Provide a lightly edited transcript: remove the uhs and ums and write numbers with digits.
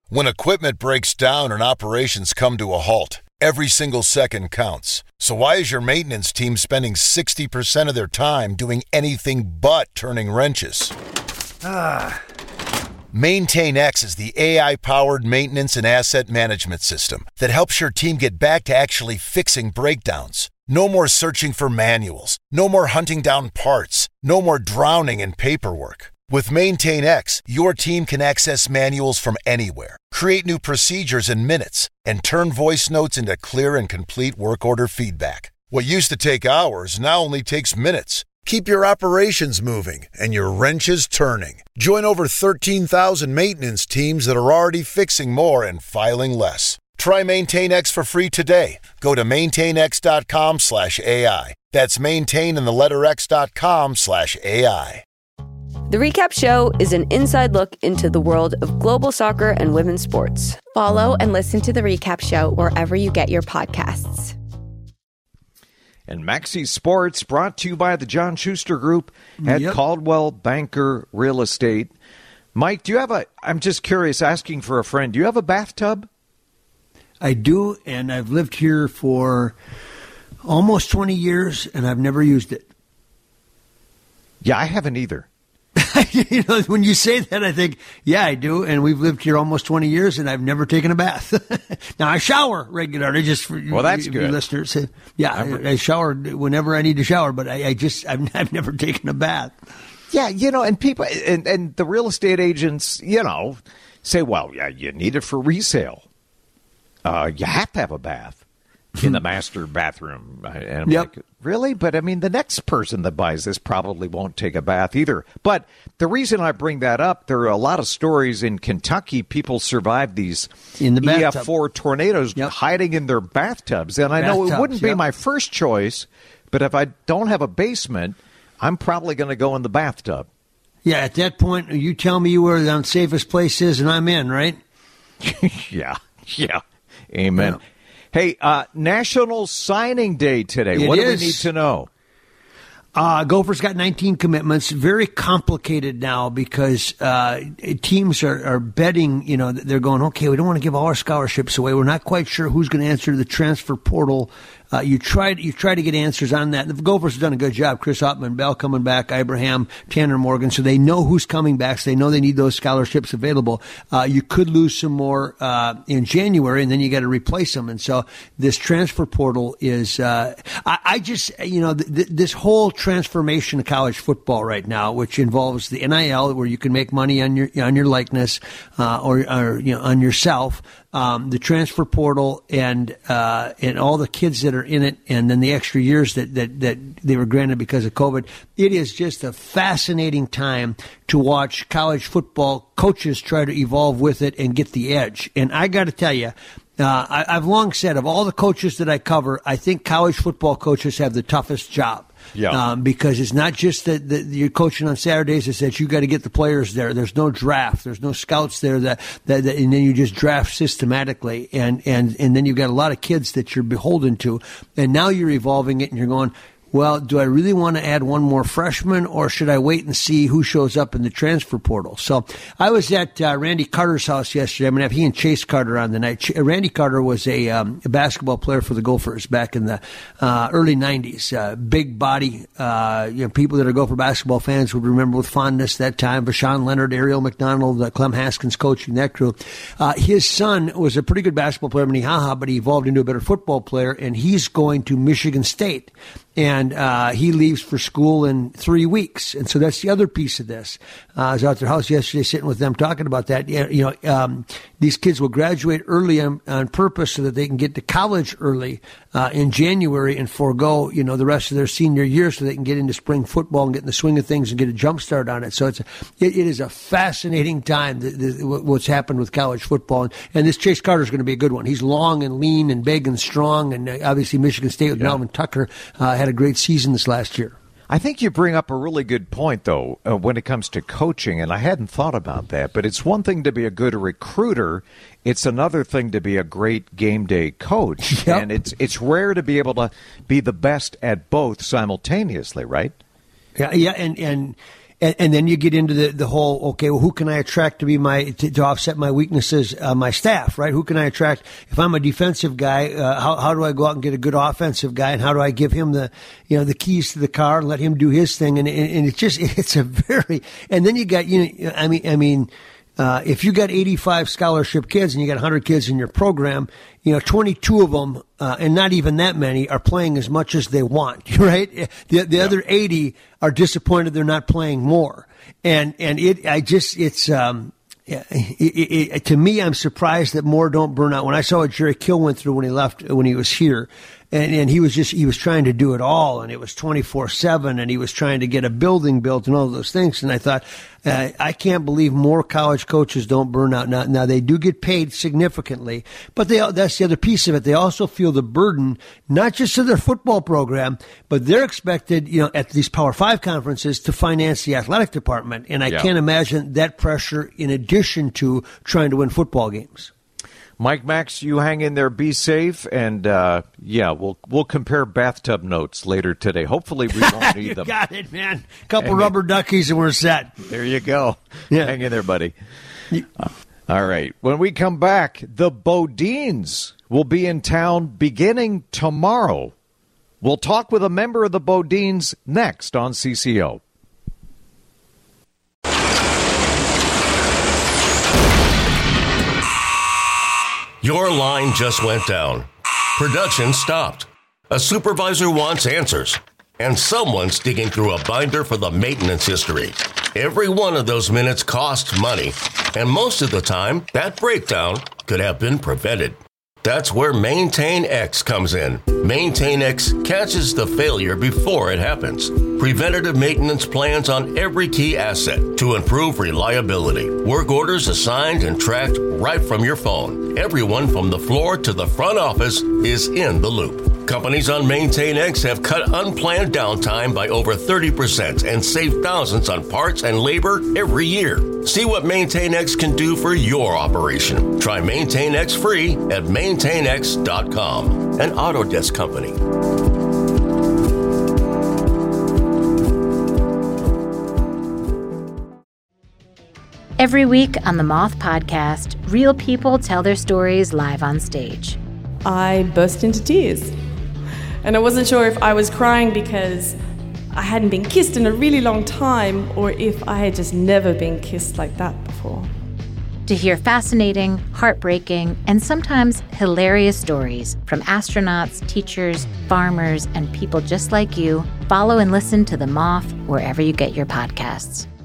When equipment breaks down and operations come to a halt, every single second counts. So why is your maintenance team spending 60% of their time doing anything but turning wrenches? MaintainX is the AI-powered maintenance and asset management system that helps your team get back to actually fixing breakdowns. No more searching for manuals. No more hunting down parts. No more drowning in paperwork. With MaintainX, your team can access manuals from anywhere, create new procedures in minutes, and turn voice notes into clear and complete work order feedback. What used to take hours now only takes minutes. Keep your operations moving and your wrenches turning. Join over 13,000 maintenance teams that are already fixing more and filing less. Try MaintainX for free today. Go to maintainx.com/AI. That's maintain and the letter x.com/AI. The Recap Show is an inside look into the world of global soccer and women's sports. Follow and listen to The Recap Show wherever you get your podcasts. And Maxi Sports brought to you by the John Schuster Group at Caldwell Banker Real Estate. Mike, do you have I'm just curious, asking for a friend, do you have a bathtub? I do, and I've lived here for almost 20 years, and I've never used it. Yeah, I haven't either. You know, when you say that, I think, yeah, I do, and we've lived here almost 20 years, and I've never taken a bath. Now, I shower regularly, just for that's good. You listeners. Yeah, I shower whenever I need to shower, but I've never taken a bath. Yeah, you know, and people, and the real estate agents, you know, say, well, yeah, you need it for resale. You have to have a bath in the master bathroom. And I'm like, really? But, I mean, the next person that buys this probably won't take a bath either. But the reason I bring that up, there are a lot of stories in Kentucky. People survived these in the EF4 tornadoes hiding in their bathtubs. And I know it wouldn't be my first choice, but if I don't have a basement, I'm probably going to go in the bathtub. Yeah, at that point, you tell me where the safest place is, and I'm in, right? Yeah. Amen. Yeah. Hey, National Signing Day today. What do we need to know? Gophers got 19 commitments. Very complicated now because teams are betting, you know, they're going, okay, we don't want to give all our scholarships away. We're not quite sure who's going to answer the transfer portal. You try to get answers on that. The Gophers have done a good job. Chris Ottman, Bell coming back, Ibrahim, Tanner Morgan. So they know who's coming back. So they know they need those scholarships available. You could lose some more in January, and then you got to replace them. And so this transfer portal is, I just, you know, this whole transformation of college football right now, which involves the NIL, where you can make money on your likeness or you know, on yourself. The transfer portal and all the kids that are in it, and then the extra years that they were granted because of COVID. It is just a fascinating time to watch college football coaches try to evolve with it and get the edge. And I got to tell you, I've long said, of all the coaches that I cover, I think college football coaches have the toughest job. Yeah. Because it's not just that you're coaching on Saturdays. It's that you got to get the players there. There's no draft. There's no scouts there that and then you just draft systematically. And then you've got a lot of kids that you're beholden to. And now you're evolving it and you're going, well, do I really want to add one more freshman, or should I wait and see who shows up in the transfer portal? So I was at Randy Carter's house yesterday. I'm going to have he and Chase Carter on the night. Randy Carter was a basketball player for the Gophers back in the early 90s. Big body. People that are Gopher basketball fans would remember with fondness that time. Vashawn Leonard, Ariel McDonald, Clem Haskins coaching that crew. His son was a pretty good basketball player, Minnehaha, but he evolved into a better football player, and he's going to Michigan State. And he leaves for school in 3 weeks. And so that's the other piece of this. I was out at their house yesterday sitting with them talking about that. These kids will graduate early on purpose so that they can get to college early in January and forego, the rest of their senior year so they can get into spring football and get in the swing of things and get a jump start on it. So it is a fascinating time, what's happened with college football. And this Chase Carter is going to be a good one. He's long and lean and big and strong. And obviously Michigan State with Melvin Tucker had a great season this last year. I think you bring up a really good point, though, when it comes to coaching, and I hadn't thought about that, but it's one thing to be a good recruiter. It's another thing to be a great game day coach, and it's rare to be able to be the best at both simultaneously, right? Yeah, and And then you get into the whole, okay, well, who can I attract to be to offset my weaknesses, my staff, right? Who can I attract? If I'm a defensive guy, how do I go out and get a good offensive guy? And how do I give him the keys to the car and let him do his thing? And it's a very, and then you got, if you got 85 scholarship kids and you got 100 kids in your program, 22 of them, and not even that many, are playing as much as they want, right? The other 80 are disappointed they're not playing more. To me, I'm surprised that more don't burn out. When I saw what Jerry Kill went through when he was here, and he was trying to do it all, and it was 24/7, and he was trying to get a building built and all those things. And I thought, I can't believe more college coaches don't burn out. Now they do get paid significantly, but that's the other piece of it. They also feel the burden, not just of their football program, but they're expected, at these Power 5 conferences to finance the athletic department. And I can't imagine that pressure in addition to trying to win football games. Mike Max, you hang in there, be safe, and we'll compare bathtub notes later today. Hopefully we won't need them. You got it, man. Couple rubber duckies and we're set. There you go. Yeah. Hang in there, buddy. All right. When we come back, the Bodines will be in town beginning tomorrow. We'll talk with a member of the Bodines next on CCO. Your line just went down. Production stopped. A supervisor wants answers. And someone's digging through a binder for the maintenance history. Every one of those minutes costs money. And most of the time, that breakdown could have been prevented. That's where MaintainX comes in. MaintainX catches the failure before it happens. Preventative maintenance plans on every key asset to improve reliability. Work orders assigned and tracked right from your phone. Everyone from the floor to the front office is in the loop. Companies on MaintainX have cut unplanned downtime by over 30% and saved thousands on parts and labor every year. See what MaintainX can do for your operation. Try MaintainX free at maintainx.com, an Autodesk company. Every week on the Moth Podcast, real people tell their stories live on stage. I burst into tears. And I wasn't sure if I was crying because I hadn't been kissed in a really long time or if I had just never been kissed like that before. To hear fascinating, heartbreaking, and sometimes hilarious stories from astronauts, teachers, farmers, and people just like you, follow and listen to The Moth wherever you get your podcasts.